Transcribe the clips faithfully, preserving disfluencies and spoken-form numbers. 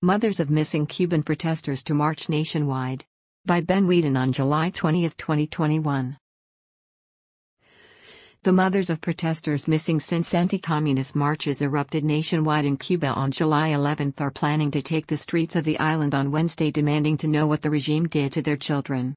Mothers of Missing Cuban Protesters to March Nationwide. By Ben Wheaton on July twentieth, twenty twenty-one. The mothers of protesters missing since anti-communist marches erupted nationwide in Cuba on July eleventh are planning to take the streets of the island on Wednesday, demanding to know what the regime did to their children.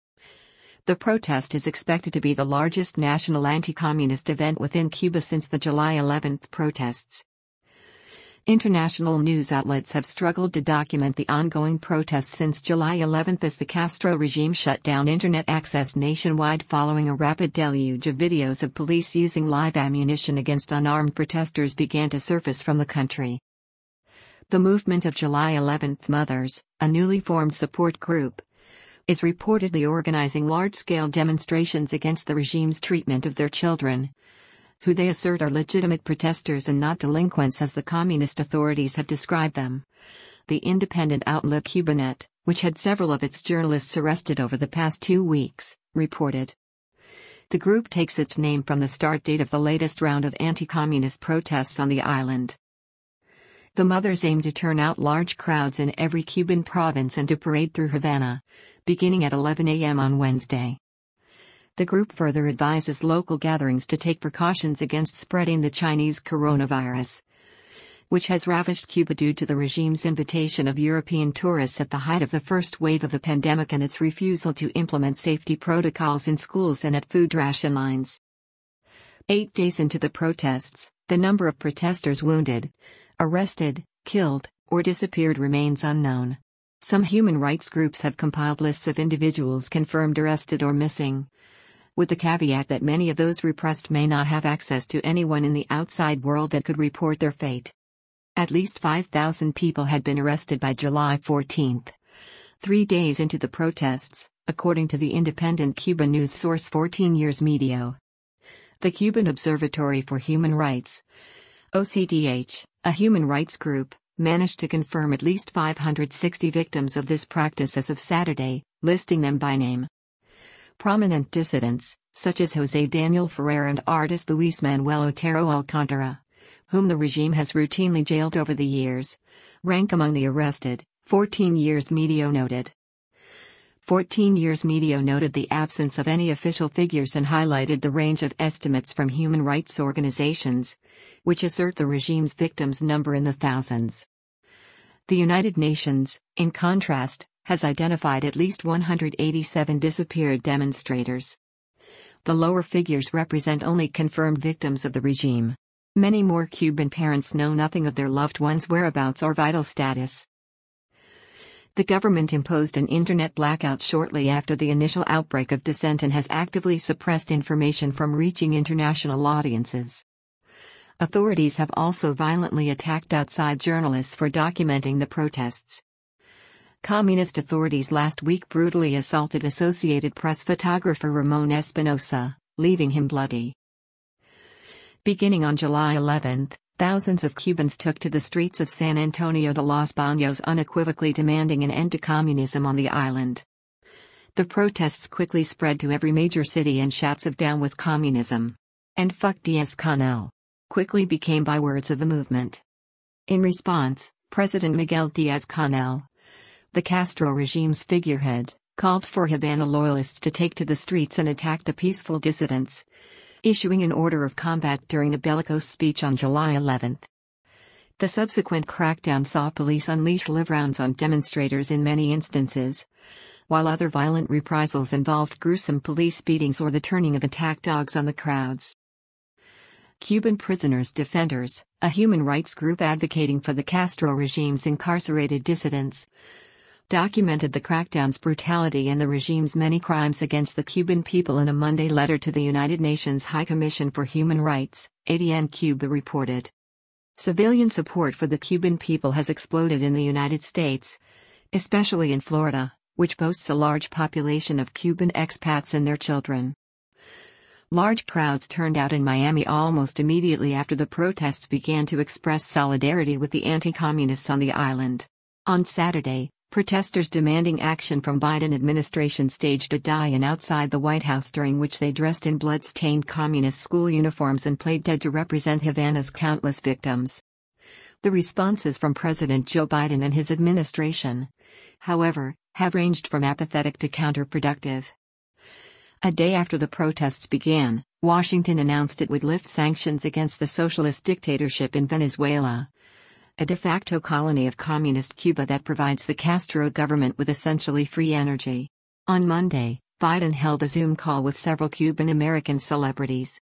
The protest is expected to be the largest national anti-communist event within Cuba since the July eleventh protests. International news outlets have struggled to document the ongoing protests since July eleventh as the Castro regime shut down internet access nationwide following a rapid deluge of videos of police using live ammunition against unarmed protesters began to surface from the country. The Movement of July eleventh Mothers, a newly formed support group, is reportedly organizing large-scale demonstrations against the regime's treatment of their children, who they assert are legitimate protesters and not delinquents as the communist authorities have described them. The independent outlet Cubanet, which had several of its journalists arrested over the past two weeks, reported. The group takes its name from the start date of the latest round of anti-communist protests on the island. The mothers aim to turn out large crowds in every Cuban province and to parade through Havana, beginning at eleven a m on Wednesday. The group further advises local gatherings to take precautions against spreading the Chinese coronavirus, which has ravaged Cuba due to the regime's invitation of European tourists at the height of the first wave of the pandemic and its refusal to implement safety protocols in schools and at food ration lines. Eight days into the protests, the number of protesters wounded, arrested, killed, or disappeared remains unknown. Some human rights groups have compiled lists of individuals confirmed arrested or missing, with the caveat that many of those repressed may not have access to anyone in the outside world that could report their fate. At least five thousand people had been arrested by July fourteenth, three days into the protests, according to the independent Cuban news source fourteen years Medio. The Cuban Observatory for Human Rights, O C D H, a human rights group, managed to confirm at least five hundred sixty victims of this practice as of Saturday, listing them by name. Prominent dissidents, such as José Daniel Ferrer and artist Luis Manuel Otero Alcántara, whom the regime has routinely jailed over the years, rank among the arrested, fourteen years Medio noted. fourteen years Medio noted the absence of any official figures and highlighted the range of estimates from human rights organizations, which assert the regime's victims number in the thousands. The United Nations, in contrast, has identified at least one hundred eighty-seven disappeared demonstrators. The lower figures represent only confirmed victims of the regime. Many more Cuban parents know nothing of their loved ones' whereabouts or vital status. The government imposed an internet blackout shortly after the initial outbreak of dissent and has actively suppressed information from reaching international audiences. Authorities have also violently attacked outside journalists for documenting the protests. Communist authorities last week brutally assaulted Associated Press photographer Ramon Espinosa, leaving him bloody. Beginning on July eleventh, thousands of Cubans took to the streets of San Antonio de los Baños unequivocally demanding an end to communism on the island. The protests quickly spread to every major city and shouts of "Down with communism" and "Fuck Díaz-Canel" quickly became bywords of the movement. In response, President Miguel Díaz-Canel, the Castro regime's figurehead, called for Havana loyalists to take to the streets and attack the peaceful dissidents, issuing an order of combat during a bellicose speech on July eleventh. The subsequent crackdown saw police unleash live rounds on demonstrators in many instances, while other violent reprisals involved gruesome police beatings or the turning of attack dogs on the crowds. Cuban Prisoners Defenders, a human rights group advocating for the Castro regime's incarcerated dissidents, documented the crackdown's brutality and the regime's many crimes against the Cuban people in a Monday letter to the United Nations High Commission for Human Rights, A D N Cuba reported. Civilian support for the Cuban people has exploded in the United States, especially in Florida, which boasts a large population of Cuban expats and their children. Large crowds turned out in Miami almost immediately after the protests began to express solidarity with the anti-communists on the island. On Saturday, protesters demanding action from Biden administration staged a die-in outside the White House during which they dressed in blood-stained communist school uniforms and played dead to represent Havana's countless victims. The responses from President Joe Biden and his administration, however, have ranged from apathetic to counterproductive. A day after the protests began, Washington announced it would lift sanctions against the socialist dictatorship in Venezuela, a de facto colony of communist Cuba that provides the Castro government with essentially free energy. On Monday, Biden held a Zoom call with several Cuban American celebrities.